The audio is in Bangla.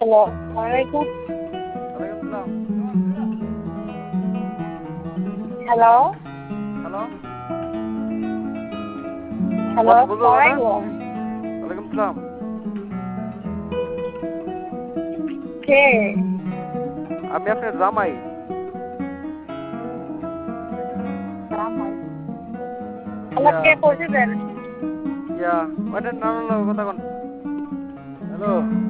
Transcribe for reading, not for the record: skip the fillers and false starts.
হ্যালো, ওয়ালাইকুম। ওয়ালাইকুম সালাম। হ্যালো, হ্যালো, হ্যালো, কথা বলতে পারবে না? ওয়ালাইকুম। ওয়ালাইকুম সালাম। কে? আমি আপনার জামাই। জামাই। হ্যালো, ইয়া কে কইছে দেন? ইয়া ওইটা না কথা কোন। হ্যালো